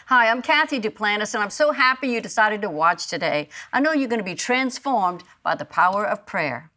Hi, I'm Kathy Duplantis, and I'm so happy you decided to watch today. I know you're going to be transformed by the power of prayer.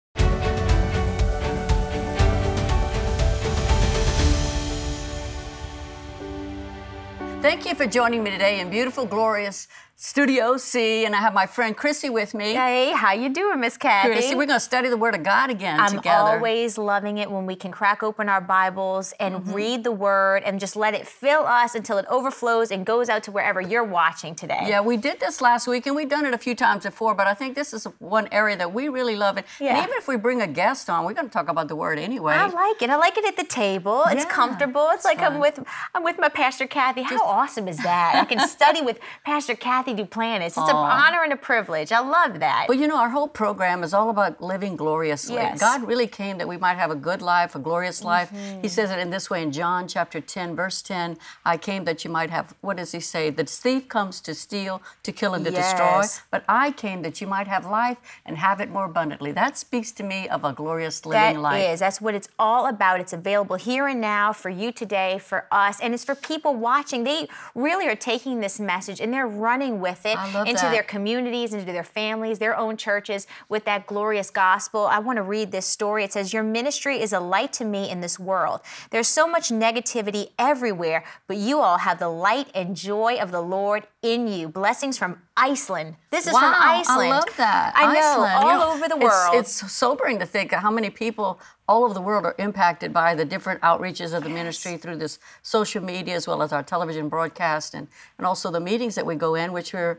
Thank you for joining me today in beautiful, glorious Studio C, and I have my friend Chrissy with me. Hey, how you doing, Miss Kathy? Chrissy, we're going to study the Word of God again together. I'm always loving it when we can crack open our Bibles and read the Word and just let it fill us until it overflows and goes out to wherever you're watching today. Yeah, we did this last week, and we've done it a few times before, but I think this is one area that we really love it. Yeah. And even if we bring a guest on, we're going to talk about the Word anyway. I like it. I like it at the table. It's comfortable. It's like I'm with my Pastor Kathy. How awesome is that? I can study with Pastor Kathy Duplantis. It's an honor and a privilege. I love that. But you know, our whole program is all about living gloriously. Yes. God really came that we might have a good life, a glorious life. He says it in this way in John chapter 10, verse 10. I came that you might have, what does he say? The thief comes to steal, to kill, and to destroy. But I came that you might have life and have it more abundantly. That speaks to me of a glorious living life. That's what it's all about. It's available here and now for you today, for us, and it's for people watching. They really are taking this message and they're running with it into their communities, into their families, their own churches with that glorious gospel. I want to read this story. It says, your ministry is a light to me in this world. There's so much negativity everywhere, but you all have the light and joy of the Lord in you. Blessings from Iceland. This is from Iceland. I love that. I know, Iceland. all over the world. It's sobering to think how many people all over the world are impacted by the different outreaches of the ministry through this social media, as well as our television broadcast, and also the meetings that we go in, which we're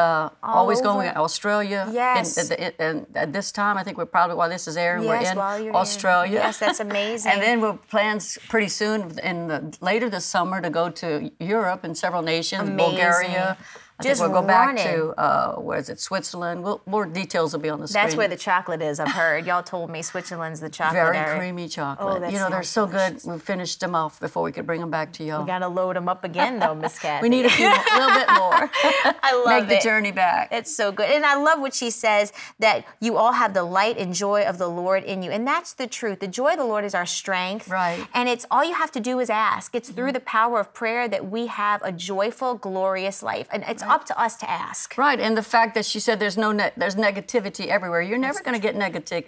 always going in Australia. Yes. And at this time, I think we're probably, while this is airing, Yes, we're while in you're Australia. Yes, that's amazing. And then we'll plans pretty soon, later this summer, to go to Europe and several nations, Bulgaria. I think we'll go back to, where is it, Switzerland. More details will be on the screen. That's where the chocolate is, I've heard. Y'all told me Switzerland's the chocolate Very area. creamy chocolate. Oh, you know, they're so good. We finished them off before we could bring them back to y'all. We got to load them up again, though, Miss Kathy. We need a little bit more. I love Make the journey back. It's so good. And I love what she says, that you all have the light and joy of the Lord in you. And that's the truth. The joy of the Lord is our strength. Right. And it's all you have to do is ask. It's through the power of prayer that we have a joyful, glorious life. And it's up to us to ask. Right, and the fact that she said there's negativity everywhere. You're never going to get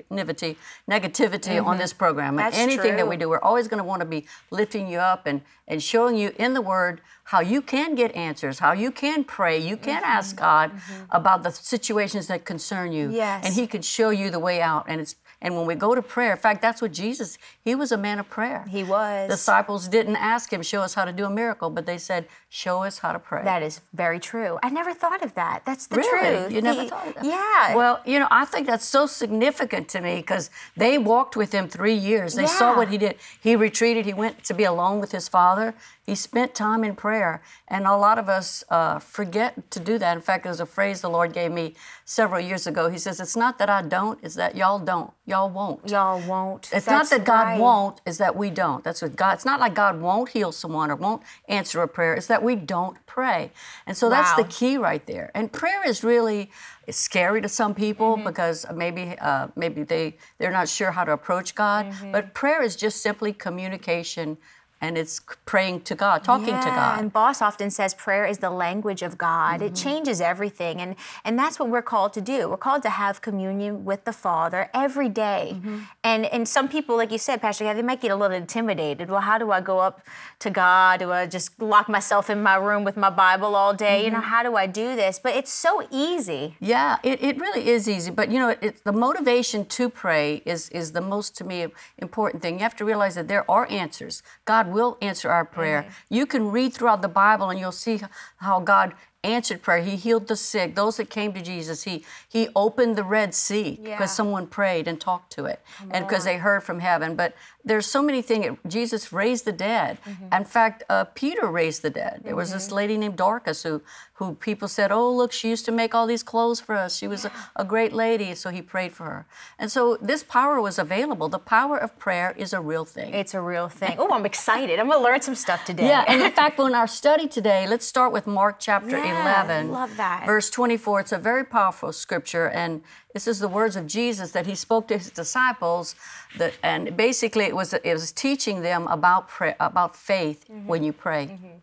negativity on this program. That's anything true. that we do, we're always going to want to be lifting you up and showing you in the Word how you can get answers, how you can pray, you can ask God about the situations that concern you. Yes. And He can show you the way out. And when we go to prayer, in fact, that's what Jesus, He was a man of prayer. He was. The disciples didn't ask Him, show us how to do a miracle, but they said, show us how to pray. That is very true. I never thought of that. That's the Really? truth. You never thought of that? Yeah. Well, you know, I think that's so significant to me because they walked with Him 3 years. They saw what He did. He retreated. He went to be alone with His Father. He spent time in prayer. And a lot of us forget to do that. In fact, there's a phrase the Lord gave me several years ago. He says, it's not that I don't, it's that y'all don't. Y'all won't. Y'all won't. It's not that God won't, it's that we don't. That's what God, it's not like God won't heal someone or won't answer a prayer. It's that we don't pray. And so that's the key right there. And prayer is really scary to some people because maybe they're not sure how to approach God. But prayer is just simply communication. And it's praying to God, talking to God. And Boss often says prayer is the language of God. It changes everything. And that's what we're called to do. We're called to have communion with the Father every day. And some people, like you said, Pastor Kathy, they might get a little intimidated. Well, how do I go up to God? Do I just lock myself in my room with my Bible all day? You know, how do I do this? But it's so easy. Yeah, it really is easy. But, you know, the motivation to pray is the most, to me, important thing. You have to realize that there are answers. God will answer our prayer. You can read throughout the Bible and you'll see how God answered prayer. He healed the sick, those that came to Jesus. He opened the Red Sea because someone prayed and talked to it and because they heard from heaven. But there's so many things. Jesus raised the dead. In fact, Peter raised the dead. There was this lady named Dorcas who people said, oh, look, she used to make all these clothes for us. She was a great lady, so he prayed for her. And so this power was available. The power of prayer is a real thing. It's a real thing. Oh, I'm excited. I'm going to learn some stuff today. Yeah, and in fact, in our study today, let's start with Mark chapter 11. Love that. Verse 24. It's a very powerful scripture, and this is the words of Jesus that he spoke to his disciples, and basically it was teaching them about prayer, about faith when you pray.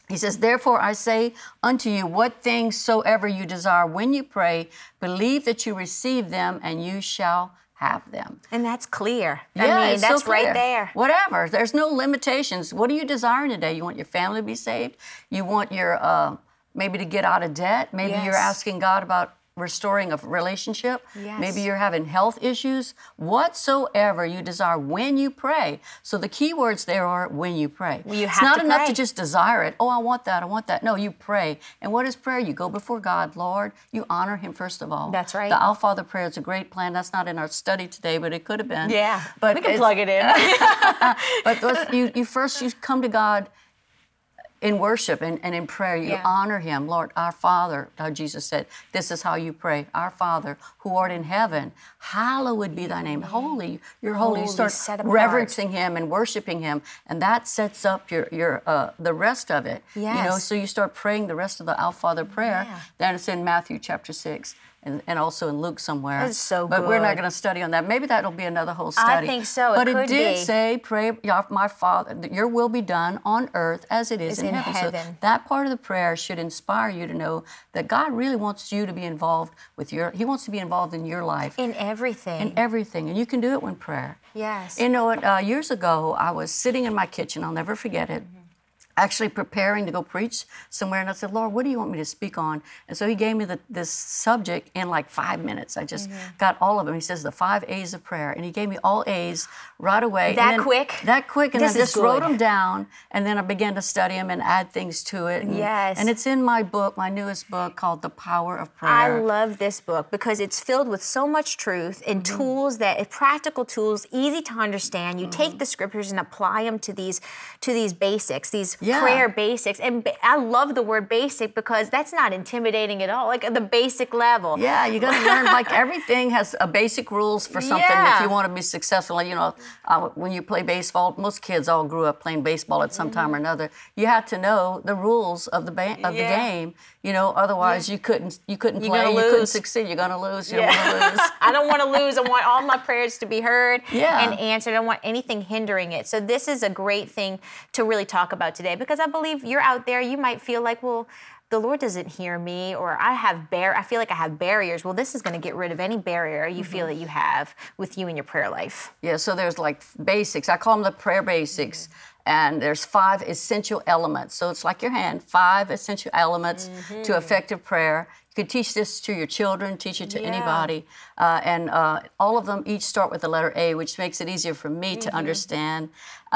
He says, therefore I say unto you, what things soever you desire when you pray, believe that you receive them and you shall have them. And that's clear. Yeah, I mean, that's so clear. right there. Whatever. There's no limitations. What are you desiring today? You want your family to be saved? You want your, maybe to get out of debt? Maybe you're asking God about restoring a relationship. Yes. Maybe you're having health issues. Whatsoever you desire when you pray. So the key words there are when you pray. Well, it's not enough pray. to just desire it. Oh, I want that. I want that. No, you pray. And what is prayer? You go before God, Lord. You honor Him first of all. That's right. The Our Father prayer is a great plan. That's not in our study today, but it could have been. Yeah. But we can plug it in. But you first come to God in worship and in prayer. You honor Him. Lord, our Father, how Jesus said, this is how you pray. Our Father, who art in heaven, hallowed be thy name. Holy, you're holy. You start reverencing Him and worshiping Him, and that sets up your the rest of it. Yes. You know, so you start praying the rest of the Our Father prayer. Yeah. Then it's in Matthew chapter 6. And also in Luke somewhere. That's so But we're good. not going to study on that. Maybe that'll be another whole study. I think so. But It could did be. say, pray, my Father, that your will be done on earth as it is in heaven. So that part of the prayer should inspire you to know that God really wants you to be involved with He wants to be involved in your life. In everything. In everything. And you can do it when prayer. Yes. You know what? Years ago, I was sitting in my kitchen. I'll never forget it. Actually preparing to go preach somewhere, and I said, Lord, what do you want me to speak on? And so He gave me this subject in like 5 minutes. I just got all of them. He says the 5 A's of prayer, and He gave me all A's right away. That quick? That quick, and This I just is wrote good. them down, and then I began to study them and add things to it. And, Yes. And it's in my book, my newest book called The Power of Prayer. I love this book because it's filled with so much truth and tools practical tools, easy to understand. You take the scriptures and apply them to these basics, these prayer basics. And I love the word basic because that's not intimidating at all, like at the basic level. Yeah, you got to learn, like everything has a basic rules for something if you want to be successful. You know, when you play baseball, most kids all grew up playing baseball at some time or another. You had to know the rules of the game, you know, otherwise you couldn't play, you couldn't succeed. You're going to lose, you don't want to lose. I don't want to lose. I want all my prayers to be heard Yeah. and answered. I don't want anything hindering it. So this is a great thing to really talk about today because I believe you're out there, you might feel like, well, the Lord doesn't hear me, or I feel like I have barriers. Well, this is going to get rid of any barrier you feel that you have with you in your prayer life. Yeah, so there's like basics. I call them the prayer basics. And there's 5 essential elements. So it's like your hand, 5 essential elements to effective prayer. You can teach this to your children, teach it to anybody. And all of them each start with the letter A, which makes it easier for me to understand.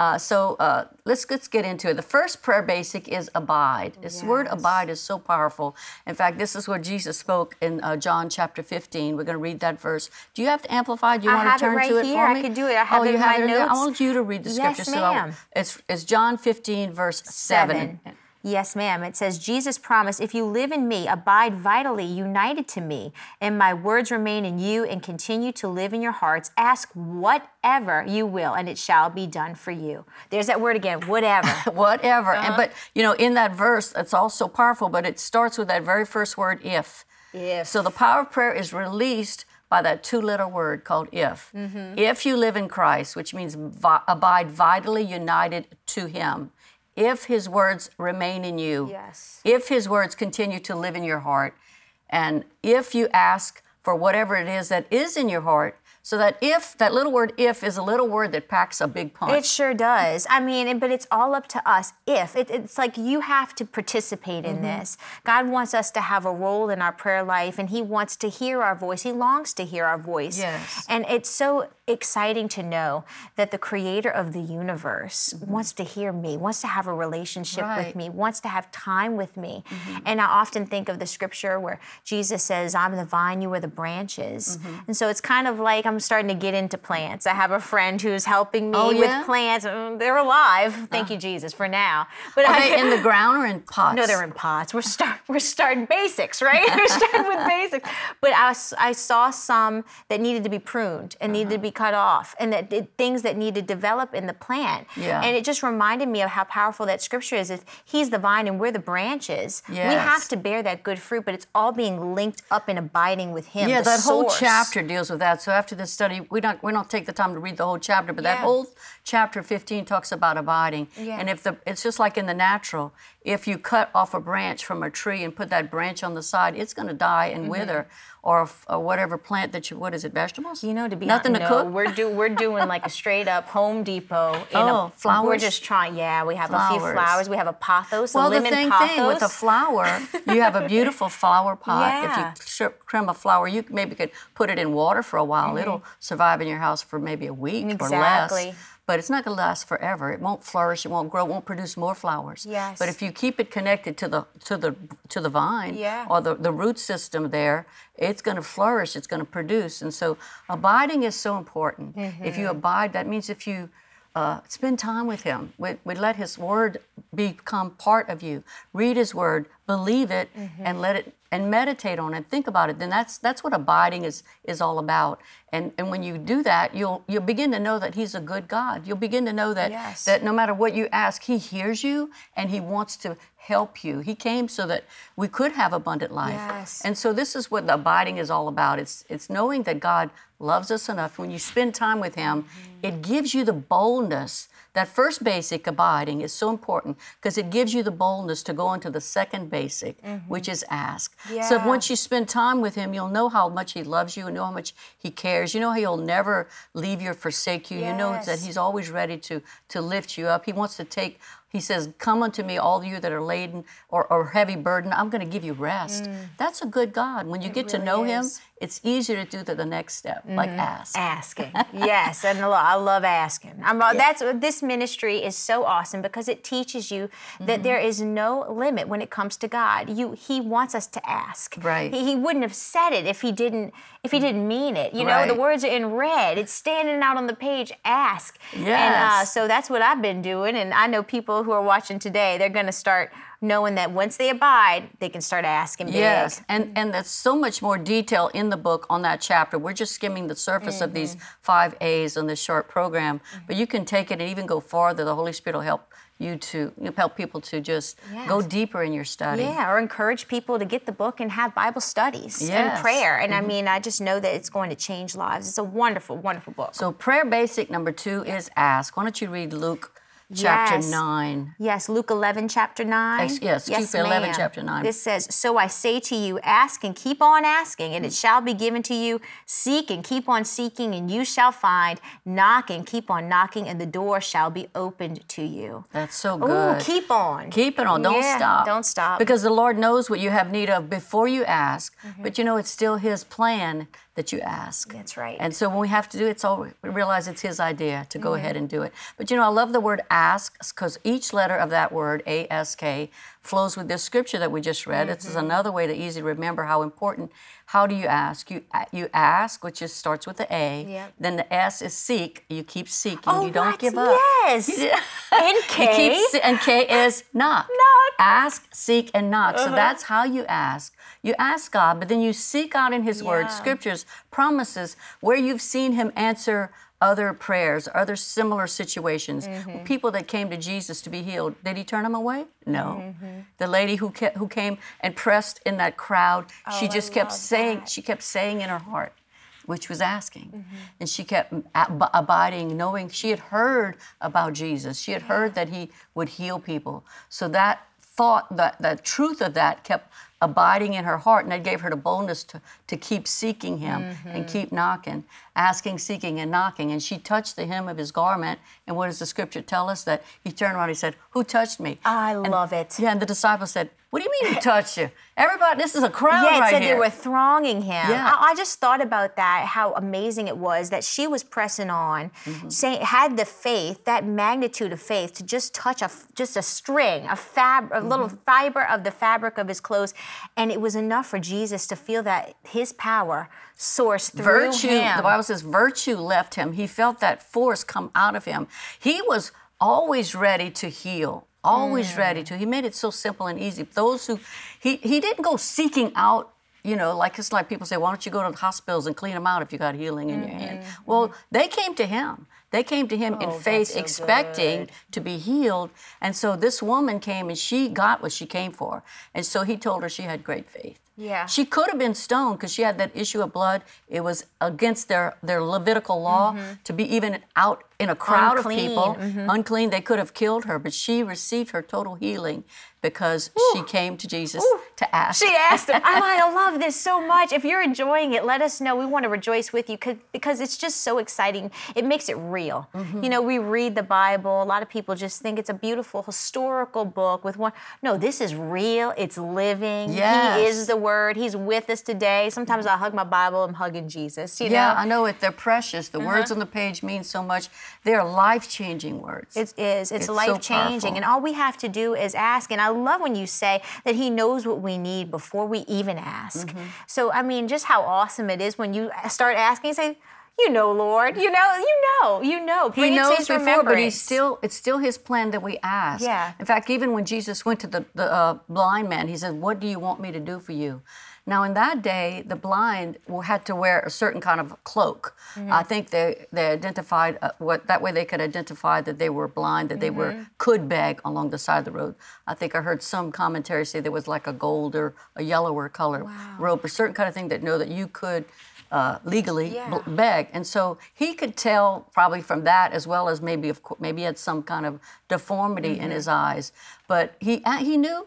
So let's get into it. The first prayer basic is abide. This word abide is so powerful. In fact, this is what Jesus spoke in John chapter 15. We're going to read that verse. Do you have to amplify? Do you want to turn to it for me? I can do it. I have it in my notes. I want you to read the scripture. Yes, ma'am. It's John 15, verse 7. Yes, ma'am. It says, Jesus promised, if you live in me, abide vitally united to me, and my words remain in you and continue to live in your hearts, ask whatever you will, and it shall be done for you. There's that word again, whatever. Whatever. But, you know, in that verse, it's also powerful, but it starts with that very first word, if. If. So the power of prayer is released by that 2-letter word called if. If you live in Christ, which means abide vitally united to Him. If His words remain in you, if His words continue to live in your heart, and if you ask for whatever it is that is in your heart, so that little word if is a little word that packs a big punch. It sure does. I mean, but it's all up to us. It's like you have to participate in this. God wants us to have a role in our prayer life, and He wants to hear our voice. He longs to hear our voice. Yes. And it's so exciting to know that the Creator of the universe wants to hear me, wants to have a relationship with me, wants to have time with me. And I often think of the scripture where Jesus says, I'm the vine, you are the branches. And so it's kind of like I'm starting to get into plants. I have a friend who's helping me with plants. They're alive. Thank you, Jesus, for now. But Are they in the ground or in pots? No, they're in pots. We're starting basics, right? We're starting with basics. But I saw some that needed to be pruned and needed to be cut off, and things that need to develop in the plant. And it just reminded me of how powerful that scripture is. If He's the vine and we're the branches, we have to bear that good fruit, but it's all being linked up and abiding with Him. Yeah, the that whole source. chapter deals with that. So after this study, we don't take the time to read the whole chapter, but that whole chapter 15 talks about abiding. Yeah. And it's just like in the natural, if you cut off a branch from a tree and put that branch on the side, it's going to die and wither. Or whatever plant that you, what is it, vegetables? You know, to be nothing to cook. We're doing like a straight up Home Depot. Flowers. We're just trying. Yeah, we have a few flowers. We have a pothos, well, a lemon thing with a flower, you have a beautiful flower pot. Yeah. If you trim a flower, you maybe could put it in water for a while. It'll survive in your house for maybe a week or less. But it's not going to last forever. It won't flourish. It won't grow. It won't produce more flowers. Yes. But if you keep it connected to the vine or the root system there, it's going to flourish. It's going to produce. And so abiding is so important. If you abide, that means if you spend time with Him, we let His Word become part of you. Read His Word, believe it, and let it and meditate on it. Think about it. Then that's what abiding is all about. And when you do that, you'll begin to know that He's a good God. You'll begin to know that that no matter what you ask, He hears you and He wants to help you. He came so that we could have abundant life. Yes. And so this is what the abiding is all about. It's knowing that God loves us enough. When you spend time with Him, it gives you the boldness. That first basic, abiding, is so important because it gives you the boldness to go into the second basic, which is ask. Yeah. So once you spend time with Him, you'll know how much He loves you and know how much He cares. You know He'll never leave you or forsake you. You know that He's always ready to lift you up. He wants to take, He says, come unto me, all you that are laden or heavy burden. I'm going to give you rest. That's a good God. When you get to know Him, it's easier to do the next step, like ask. Asking, yes, and I love asking. This ministry is so awesome because it teaches you that there is no limit when it comes to God. He wants us to ask. Right. He wouldn't have said it if he didn't mean it. You know, the words are in red. It's standing out on the page. Ask. Yes. And so that's what I've been doing. And I know people who are watching today, they're going to start knowing that once they abide, they can start asking big. Yes, and there's so much more detail in the book on that chapter. We're just skimming the surface of these 5 A's on this short program, but you can take it and even go farther. The Holy Spirit will help you to help people to just go deeper in your study. Yeah, or encourage people to get the book and have Bible studies and prayer. And I mean, I just know that it's going to change lives. It's a wonderful, wonderful book. So prayer basic number 2 is ask. Why don't you read Luke chapter 9. Yes, Luke 11, chapter 9. Yes, 11, chapter 9. This says, so I say to you, ask and keep on asking, and it shall be given to you. Seek and keep on seeking, and you shall find. Knock and keep on knocking, and the door shall be opened to you. That's so good. Ooh, keep on. Keep it on. Don't stop. Don't stop. Because the Lord knows what you have need of before you ask, but you know it's still His plan that you ask. That's right. And so when we have to do it, we realize it's His idea to go ahead and do it. But you know, I love the word ask because each letter of that word, A-S-K, flows with this scripture that we just read. This is another way to easily remember how important. How do you ask? You ask, which starts with the A. Yep. Then the S is seek. You keep seeking. You don't give up. Yes. And K. And K is knock. Ask, seek, and knock. So that's how you ask. You ask God, but then you seek out in His Word, scriptures, promises, where you've seen Him answer other prayers, other similar situations. People that came to Jesus to be healed, did He turn them away? No. The lady who came and pressed in that crowd, she just kept saying, she kept saying in her heart, which was asking. And she kept abiding, knowing she had heard about Jesus. She had heard that He would heal people. So that thought, the truth of that kept abiding in her heart, and that gave her the boldness to keep seeking Him and keep knocking, asking, seeking, and knocking. And she touched the hem of His garment, and what does the scripture tell us? That He turned around and He said, who touched me? I love it. Yeah, and the disciples said, what do you mean who touched you? Everybody, this is a crowd right here. Yeah, it said they were thronging Him. Yeah. I just thought about that, how amazing it was that she was pressing on, had the faith, that magnitude of faith to just touch just a string, a little fiber of the fabric of His clothes, and it was enough for Jesus to feel that His power sourced through Him. The Bible says virtue left Him. He felt that force come out of Him. He was always ready to heal. Always ready to. He made it so simple and easy. Those who, he didn't go seeking out, you know, it's like people say, why don't you go to the hospitals and clean them out if you got healing in your hand? Well, they came to Him. They came to him in faith, that's so expecting good. to be healed. And so this woman came and she got what she came for. And so he told her she had great faith. Yeah. She could have been stoned because she had that issue of blood. It was against their Levitical law to be even out in a crowd of people. Unclean. They could have killed her, but she received her total healing because she came to Jesus to ask. She asked him. I love this so much. If you're enjoying it, let us know. We want to rejoice with you because it's just so exciting. It makes it real. You know, we read the Bible. A lot of people just think it's a beautiful historical book with one. No, this is real. It's living. Yes. He is the Word. He's with us today. Sometimes I hug my Bible. I'm hugging Jesus. You know? I know it. They're precious. The words on the page mean so much. They're life-changing words. It is. It's life-changing. So and all we have to do is ask. And I love when you say that he knows what we need before we even ask. So, I mean, just how awesome it is when you start asking and say, you know, Lord, you know. He knows his before, but it's still his plan that we ask. Yeah. In fact, even when Jesus went to the blind man, he said, "What do you want me to do for you?" Now, in that day, the blind had to wear a certain kind of cloak. I think they identified that way they could identify that they were blind, that they could beg along the side of the road. I think I heard some commentary say there was like a gold or a yellower color robe, a certain kind of thing that know that you could legally beg. And so he could tell probably from that, as well as maybe he had some kind of deformity in his eyes. But he knew.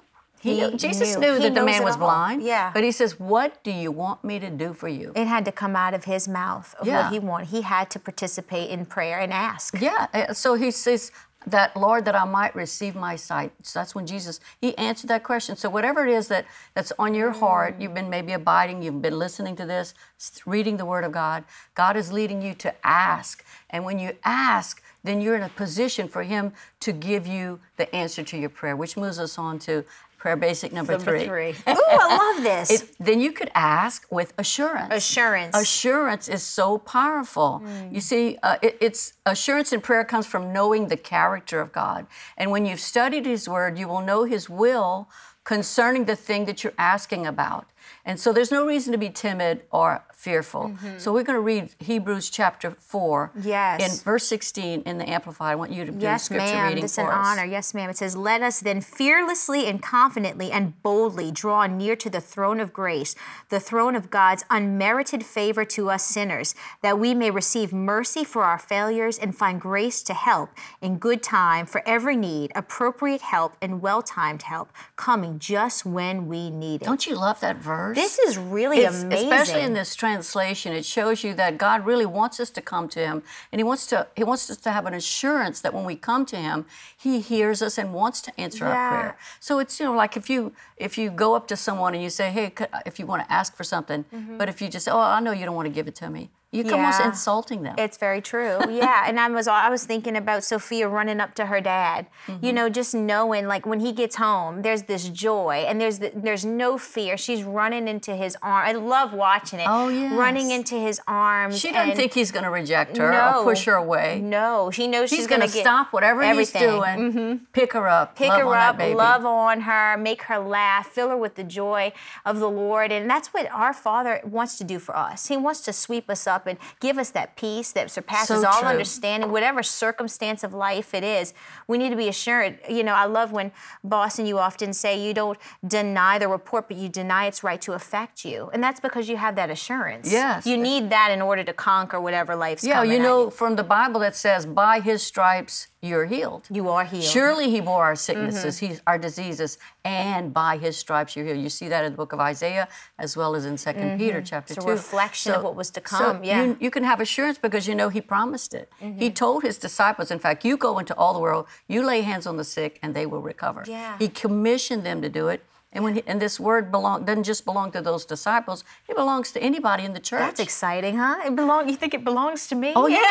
Jesus knew that the man was blind. Yeah. But he says, "What do you want me to do for you?" It had to come out of his mouth of what he wanted. He had to participate in prayer and ask. Yeah. So he says, "That Lord, that I might receive my sight." So that's when he answered that question. So whatever it is that's on your heart, you've been maybe abiding, you've been listening to this, reading the Word of God, God is leading you to ask. And when you ask, then you're in a position for him to give you the answer to your prayer, which moves us on to prayer basic number three. Ooh, I love this. Then you could ask with assurance. Assurance is so powerful. You see, it's assurance in prayer comes from knowing the character of God. And when you've studied his word, you will know his will concerning the thing that you're asking about. And so there's no reason to be timid or fearful. So we're going to read Hebrews chapter 4 in verse 16 in the Amplified. I want you to do the scripture reading It's for an us. honor. Yes, ma'am. It says, "Let us then fearlessly and confidently and boldly draw near to the throne of grace, the throne of God's unmerited favor to us sinners, that we may receive mercy for our failures and find grace to help in good time for every need, appropriate help and well-timed help, coming just when we need it." Don't you love that verse? This is really amazing. Especially in this translation, it shows you that God really wants us to come to him, and he wants us to have an assurance that when we come to him, he hears us and wants to answer our prayer. So it's, like if you go up to someone and you say, "Hey," if you want to ask for something, but if you just say, "Oh, I know you don't want to give it to me," you're almost insulting them. It's very true. Yeah. And I was thinking about Sophia running up to her dad, just knowing like when he gets home, there's this joy and there's no fear. She's running into his arms. I love watching it. Oh, yes. Running into his arms. She doesn't think he's going to reject her or push her away. No, she knows He's she's going to stop whatever everything. He's doing, pick her up, love on her, make her laugh, fill her with the joy of the Lord. And that's what our Father wants to do for us. He wants to sweep us up and give us that peace that surpasses all understanding, whatever circumstance of life it is. We need to be assured. I love when Boston, you often say you don't deny the report, but you deny its right to affect you. And that's because you have that assurance. Yes. You need that in order to conquer whatever life's coming you at know you. from the Bible that says, "By his stripes you're healed." You are healed. Surely he bore our sicknesses, our diseases, and by his stripes you're healed. You see that in the book of Isaiah as well as in 2 Peter chapter 2. It's a reflection of what was to come. You can have assurance because he promised it. He told his disciples, in fact, you go into all the world, you lay hands on the sick, and they will recover. Yeah. He commissioned them to do it. And this word doesn't just belong to those disciples, it belongs to anybody in the church. That's exciting, huh? You think it belongs to me? Oh, yeah.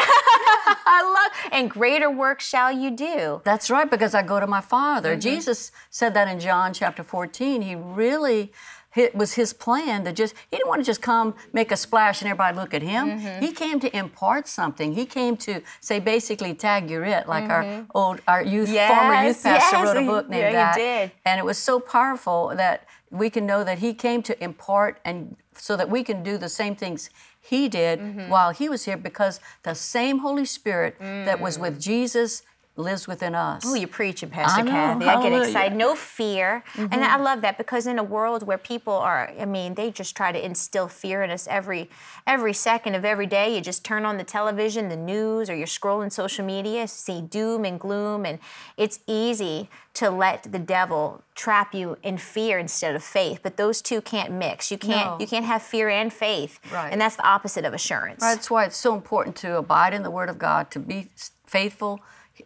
And greater work shall you do. That's right, because I go to my Father. Jesus said that in John chapter 14. He really it was his plan to he didn't want to just come make a splash and everybody look at him. He came to impart something. He came to say, basically, tag you're it, like our former youth pastor wrote a book named that. He did. And it was so powerful that we can know that he came to impart, and so that we can do the same things he did while he was here, because the same Holy Spirit that was with Jesus lives within us. Oh, you're preaching, Pastor I know, Kathy. hallelujah. I get excited. No fear. And I love that, because in a world where people are, they just try to instill fear in us every second of every day. You just turn on the television, the news, or you're scrolling social media, see doom and gloom, and it's easy to let the devil trap you in fear instead of faith. But those two can't mix. You can't have fear and faith. Right. And that's the opposite of assurance. Right, that's why it's so important to abide in the Word of God, to be faithful,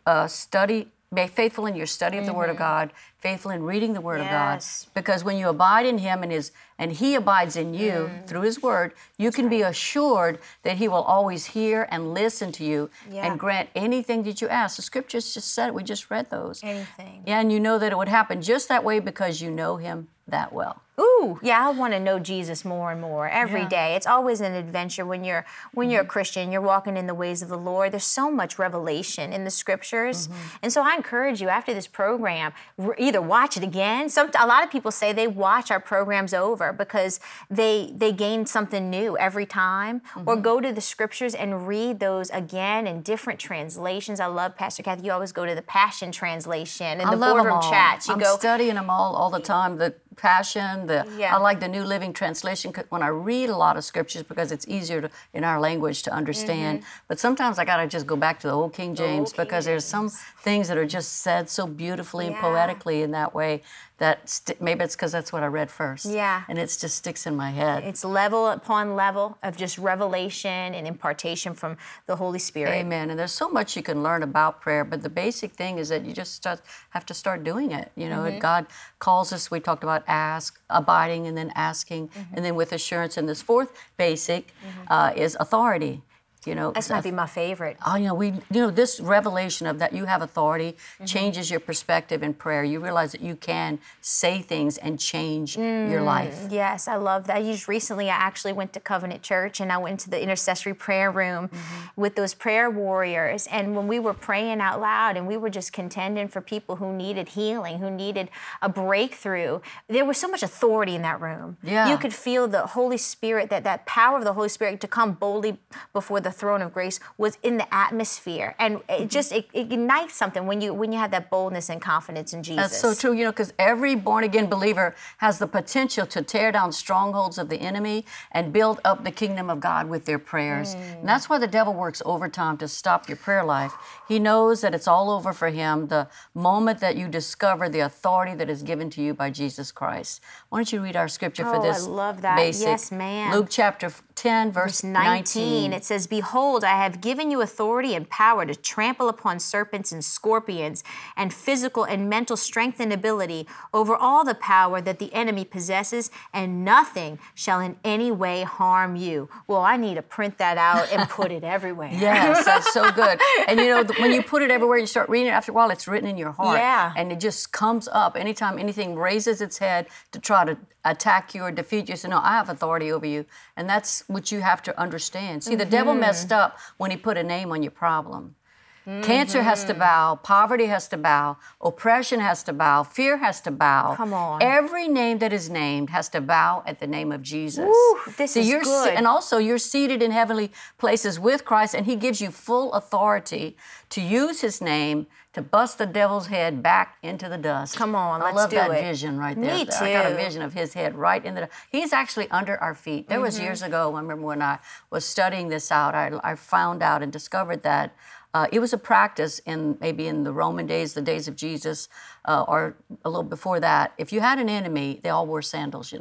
be faithful in your study of the Word of God, faithful in reading the Word of God. Because when you abide in Him and He abides in you through His Word, you can be assured that He will always hear and listen to you and grant anything that you ask. The Scriptures just said it. We just read those. Anything. Yeah, and you know that it would happen just that way because you know Him that well. Ooh, yeah, I want to know Jesus more and more every day. It's always an adventure when you're a Christian, you're walking in the ways of the Lord. There's so much revelation in the Scriptures. And so I encourage you, after this program, either watch it again. A lot of people say they watch our programs over because they gain something new every time, or go to the Scriptures and read those again in different translations. I love, Pastor Kathy, you always go to the Passion Translation and the boardroom chats. I'm studying them all the time. The Passion, I like the New Living Translation when I read a lot of scriptures, because it's easier in our language to understand. But sometimes I got to just go back to the old King James, because there's some things that are just said so beautifully and poetically in that way that maybe it's because that's what I read first. Yeah. And it just sticks in my head. It's level upon level of just revelation and impartation from the Holy Spirit. Amen. And there's so much you can learn about prayer, but the basic thing is that you just have to start doing it. You know, God calls us, we talked about abiding, and then asking, and then with assurance. And this fourth basic is authority. You know, that's might be my favorite. Oh, this revelation of that you have authority changes your perspective in prayer. You realize that you can say things and change your life. Yes, I love that. Just recently, I actually went to Covenant Church, and I went to the intercessory prayer room with those prayer warriors. And when we were praying out loud, and we were just contending for people who needed healing, who needed a breakthrough, there was so much authority in that room. Yeah. You could feel the Holy Spirit, that power of the Holy Spirit to come boldly before the throne of grace was in the atmosphere, and it ignites something when you have that boldness and confidence in Jesus. That's so true, because every born-again believer has the potential to tear down strongholds of the enemy and build up the kingdom of God with their prayers. And that's why the devil works overtime to stop your prayer life. He knows that it's all over for him the moment that you discover the authority that is given to you by Jesus Christ. Why don't you read our scripture for this? I love that. Basic. Yes, ma'am. Luke chapter 10, verse 19. It says, "Behold, I have given you authority and power to trample upon serpents and scorpions, and physical and mental strength and ability over all the power that the enemy possesses, and nothing shall in any way harm you." Well, I need to print that out and put it everywhere. Yes, that's so good. And when you put it everywhere, you start reading it, after a while, it's written in your heart. Yeah. And it just comes up. Anytime anything raises its head to try to attack you or defeat you, say, no, I have authority over you. And that's what you have to understand. See, the devil messed up when he put a name on your problem. Cancer has to bow, poverty has to bow, oppression has to bow, fear has to bow. Come on. Every name that is named has to bow at the name of Jesus. Ooh, this is good. And also, you're seated in heavenly places with Christ, and He gives you full authority to use His name to bust the devil's head back into the dust. Come on, let's do it. I love that vision right there. Me too. I got a vision of his head right in the dust. He's actually under our feet. There was years ago, I remember when I was studying this out, I found out and discovered that it was a practice maybe in the Roman days, the days of Jesus, or a little before that. If you had an enemy, they all wore sandals,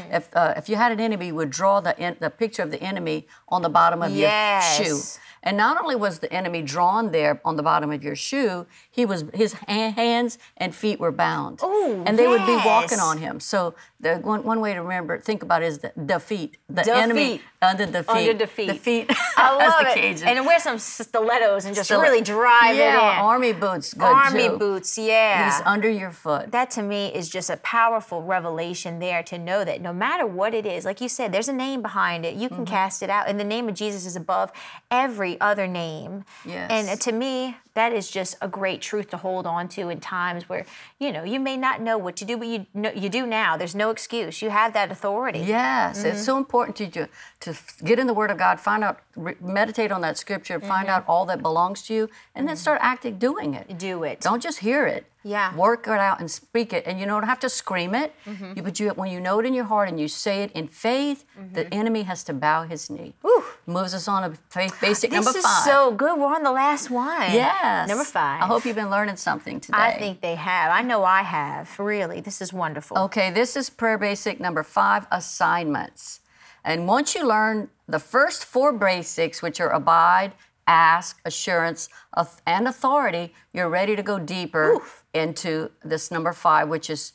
If you had an enemy, you would draw the picture of the enemy on the bottom of your shoe. And not only was the enemy drawn there on the bottom of your shoe, his hands and feet were bound. Ooh, and they would be walking on him. So the one way to think about it is the feet. The enemy under the feet. Under the feet. The feet. I love the it. Cajun. And wear some stilettos and just just really drive it in. Army boots, good Army too. boots, yeah. He's under your foot. That to me is just a powerful revelation there to know that no matter what it is, like you said, there's a name behind it. You can cast it out. And the name of Jesus is above every other name. Yes. And to me, that is just a great truth to hold on to in times where, you may not know what to do, but you do now. There's no excuse. You have that authority. Yes, it's so important to get in the Word of God, find out, meditate on that Scripture, find out all that belongs to you, and then start doing it. Do it. Don't just hear it. Yeah. Work it out and speak it. And you don't have to scream it. But when you know it in your heart and you say it in faith, the enemy has to bow his knee. Whew. Moves us on to faith basic number 5. This is so good. We're on the last one. Yes. Number 5. I hope you've been learning something today. I think they have. I know I have. Really. This is wonderful. Okay, this is prayer basic number 5, assignments. And once you learn the first 4 basics, which are abide, ask, assurance, and authority, you're ready to go deeper into this number 5, which is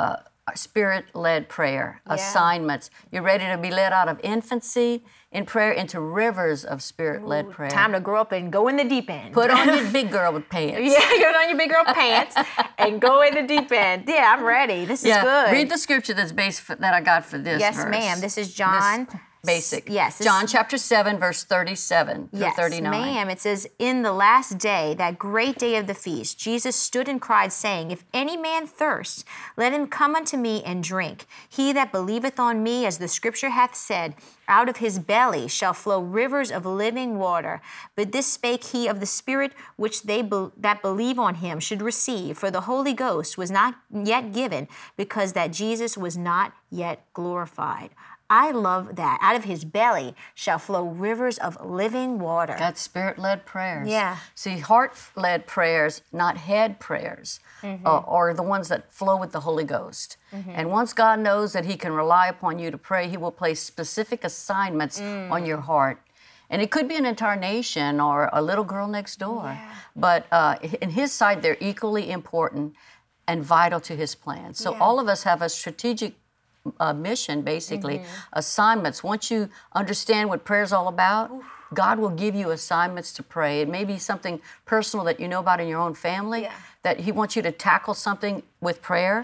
Spirit-led prayer, assignments. You're ready to be led out of infancy in prayer into rivers of Spirit-led prayer. Time to grow up and go in the deep end. Put on your big girl pants. Yeah, put on your big girl pants and go in the deep end. Yeah, I'm ready. This is good. Read the scripture that I got for this Yes, verse. ma'am. This is John. Basic. Yes. John chapter 7, verse 37 through 39. Yes, ma'am. It says, in the last day, that great day of the feast, Jesus stood and cried, saying, if any man thirst, let him come unto me and drink. He that believeth on me, as the scripture hath said, out of his belly shall flow rivers of living water. But this spake he of the Spirit, which they that believe on him should receive. For the Holy Ghost was not yet given, because that Jesus was not yet glorified. I love that. Out of his belly shall flow rivers of living water. That's Spirit-led prayers. Yeah. See, heart-led prayers, not head prayers, are the ones that flow with the Holy Ghost. And once God knows that he can rely upon you to pray, he will place specific assignments on your heart. And it could be an entire nation or a little girl next door. Yeah. But in his sight, they're equally important and vital to his plan. So all of us have a strategic mission, basically, assignments. Once you understand what prayer is all about, God will give you assignments to pray. It may be something personal that you know about in your own family, that he wants you to tackle something with prayer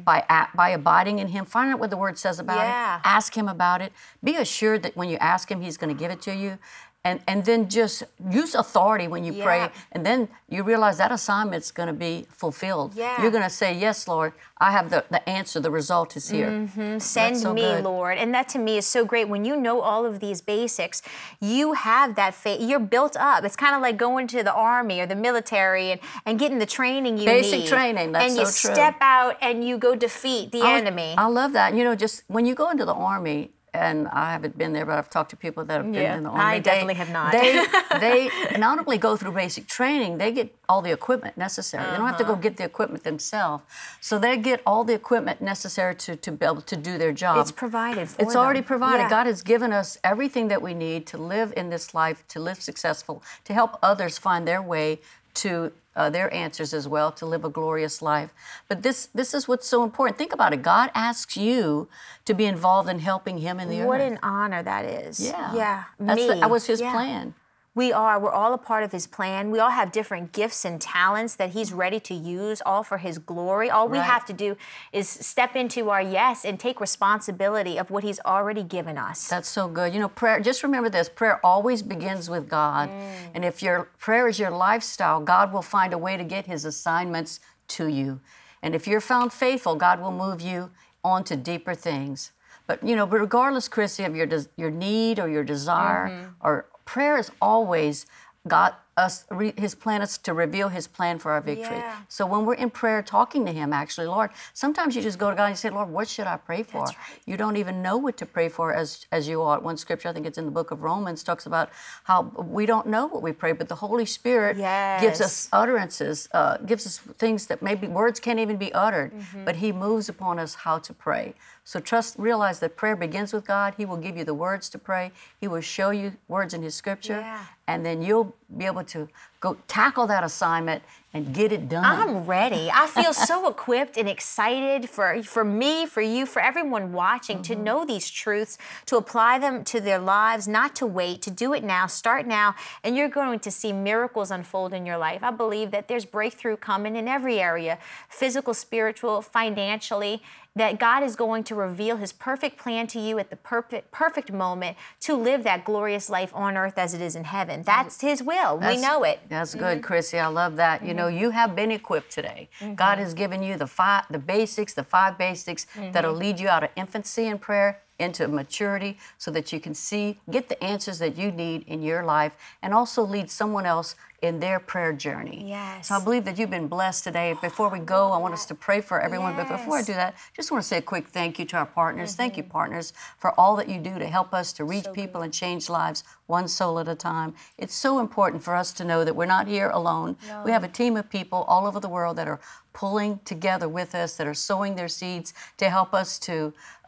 by abiding in him. Find out what the Word says about it. Ask him about it. Be assured that when you ask him, he's going to give it to you. And then just use authority when you pray, and then you realize that assignment's going to be fulfilled. You're going to say, yes, Lord, I have the answer, the result is here. Send me, Lord. And that to me is so great. When you know all of these basics, you have that faith. You're built up. It's kind of like going to the Army or the military and getting the training you need. Basic training, that's so true. And you step out and you go defeat the enemy. I love that. Just when you go into the Army, and I haven't been there, but I've talked to people that have been in the Army. I definitely have not. They not only go through basic training, they get all the equipment necessary. They don't have to go get the equipment themselves. So they get all the equipment necessary to be able to do their job. It's provided for them. It's already provided. God has given us everything that we need to live in this life, to live successful, to help others find their way to their answers as well, to live a glorious life. But this is what's so important. Think about it. God asks you to be involved in helping him in the earth. What an honor that is. Yeah. That was his plan. We are. We're all a part of his plan. We all have different gifts and talents that he's ready to use, all for his glory. All we have to do is step into our yes and take responsibility of what he's already given us. That's so good. Prayer, just remember this, prayer always begins with God. And if your prayer is your lifestyle, God will find a way to get his assignments to you. And if you're found faithful, God will move you on to deeper things. But regardless, Chrissy, of your need or your desire, or prayer is always his plan is to reveal his plan for our victory. So when we're in prayer talking to him, actually, Lord, sometimes you just go to God and say, Lord, what should I pray for? That's right. You don't even know what to pray for as you ought. One scripture, I think it's in the book of Romans, talks about how we don't know what we pray, but the Holy Spirit gives us utterances, gives us things that maybe words can't even be uttered, but he moves upon us how to pray. So realize that prayer begins with God. He will give you the words to pray. He will show you words in His Scripture. Yeah. And then you'll be able to go tackle that assignment and get it done. I'm ready. I feel so equipped and excited for me, for you, for everyone watching to know these truths, to apply them to their lives, not to wait, to do it now, start now, and you're going to see miracles unfold in your life. I believe that there's breakthrough coming in every area, physical, spiritual, financially, that God is going to reveal His perfect plan to you at the perfect moment to live that glorious life on earth as it is in heaven. That's His will. We know it. That's good, Chrissy. I love that. You know, you have been equipped today. God has given you the five basics that'll lead you out of infancy in prayer into maturity so that you can get the answers that you need in your life and also lead someone else in their prayer journey. Yes. So I believe that you've been blessed today. Before we go, I want us to pray for everyone. But before I do that, just want to say a quick thank you to our partners. Thank you, partners, for all that you do to help us to reach people and change lives one soul at a time. It's so important for us to know that we're not here alone. No. We have a team of people all over the world that are pulling together with us, that are sowing their seeds to help us to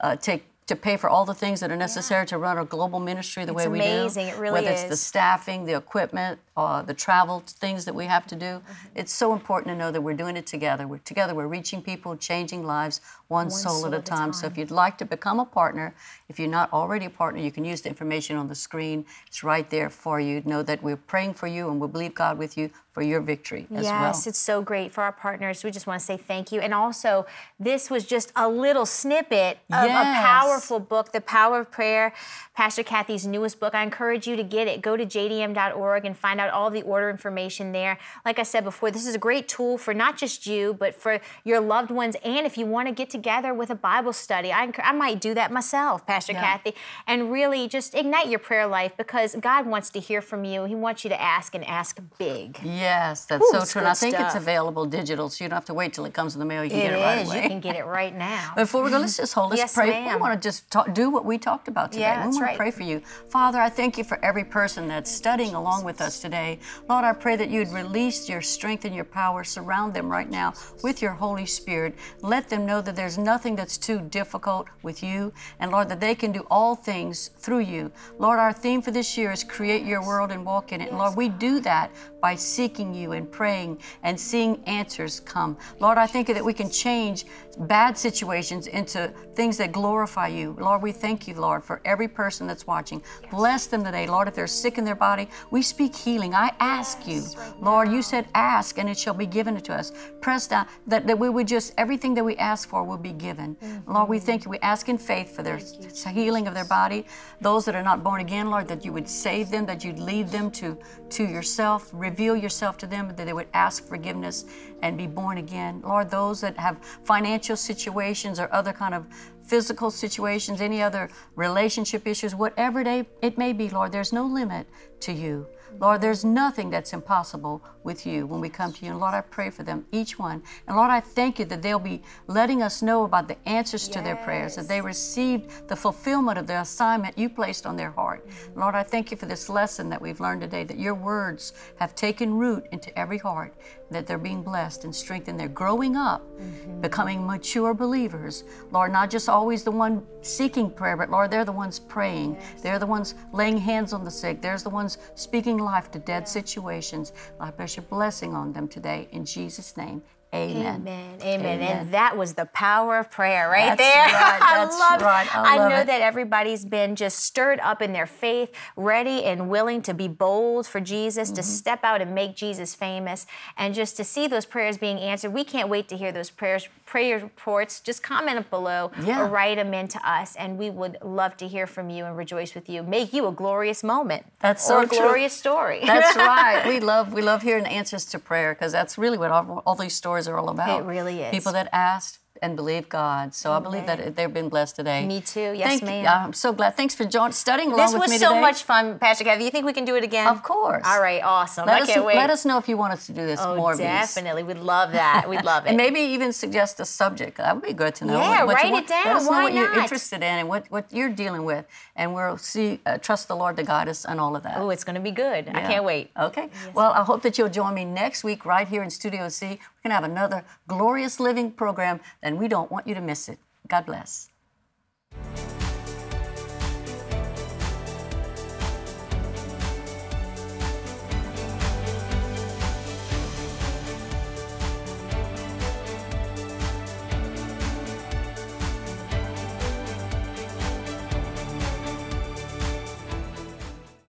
pay for all the things that are necessary to run our global ministry the way we do. It's amazing. It really Whether is. it's the staffing, the equipment, the travel things that we have to do. It's so important to know that we're doing it together. We're reaching people, changing lives, one soul at a time. So if you'd like to become a partner, if you're not already a partner, you can use the information on the screen. It's right there for you. Know that we're praying for you and we'll believe God with you for your victory as well. Yes, it's so great for our partners. We just want to say thank you. And also, this was just a little snippet of a powerful book, The Power of Prayer, Pastor Kathy's newest book. I encourage you to get it. Go to jdm.org and find out all the order information there. Like I said before, this is a great tool for not just you, but for your loved ones. And if you want to get together with a Bible study, I might do that myself, Pastor Kathy, and really just ignite your prayer life because God wants to hear from you. He wants you to ask and ask big. Yes, that's so true. And I think it's available digital, so you don't have to wait till it comes in the mail. You can get it right away. You can get it right now. Before we go, let's just hold. Let's pray. Ma'am. We want to just do what we talked about today. Yeah, we want to pray for you. Father, I thank you for every person that's studying along with us today. Lord, I pray that you'd release your strength and your power. Surround them right now with your Holy Spirit. Let them know that there's nothing that's too difficult with you. And Lord, that they can do all things through you. Lord, our theme for this year is create your world and walk in it. And Lord, we do that by seeking you and praying and seeing answers come. Lord, I think that we can change bad situations into things that glorify you. Lord, we thank you, Lord, for every person that's watching. Bless them today, Lord. If they're sick in their body, we speak healing. I ask you, Lord, you said ask and it shall be given to us. Press down, that we would just, everything that we ask for will be given. Lord, we thank you. We ask in faith for their healing of their body. Those that are not born again, Lord, that you would save them, that you'd lead them to yourself, reveal yourself to them, that they would ask forgiveness and be born again. Lord, those that have financial situations or other kind of physical situations, any other relationship issues, whatever it may be, Lord, there's no limit to you. Lord, there's nothing that's impossible with you when we come to you. And Lord, I pray for them, each one. And Lord, I thank you that they'll be letting us know about the answers to their prayers, that they received the fulfillment of the assignment you placed on their heart. Lord, I thank you for this lesson that we've learned today, that your words have taken root into every heart, that they're being blessed and strengthened. They're growing up, becoming mature believers. Lord, not just always the one seeking prayer, but Lord, they're the ones praying. They're the ones laying hands on the sick. They're the ones speaking life to dead situations. I bless your blessing on them today. In Jesus' name, amen. Amen. Amen. And that was the power of prayer right That's there. Right. That's I love right. I know that everybody's been just stirred up in their faith, ready and willing to be bold for Jesus, to step out and make Jesus famous, and just to see those prayers being answered. We can't wait to hear those prayer reports. Just comment up below or write them into us, and we would love to hear from you and rejoice with you. Make you a glorious moment. That's so true. Glorious story. That's right. We love hearing answers to prayer, because that's really what all these stories are all about. It really is. People that asked and believe God. So I believe that they've been blessed today. Me too. Yes, ma'am. I'm so glad. Thanks for studying along with me today. This was so much fun, Pastor Kathy. You think we can do it again? Of course. All right, awesome. I can't wait. Let us know if you want us to do this more of these. Definitely. We'd love that. We'd love it. And maybe even suggest a subject. That would be good to know. Yeah, write it down. Let us know Why what not? you're interested in and what you're dealing with. And we'll trust the Lord to guide us and all of that. Oh, it's going to be good. I can't wait. Okay. Yes. Well, I hope that you'll join me next week right here in Studio C. We're going to have another glorious living program, and we don't want you to miss it. God bless.